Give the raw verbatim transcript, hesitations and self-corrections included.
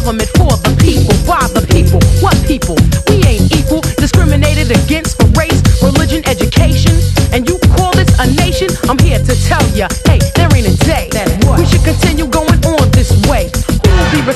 government for the people, by the people. What people? We ain't equal, discriminated against for race, religion, education. And you call this a nation? I'm here to tell ya, hey,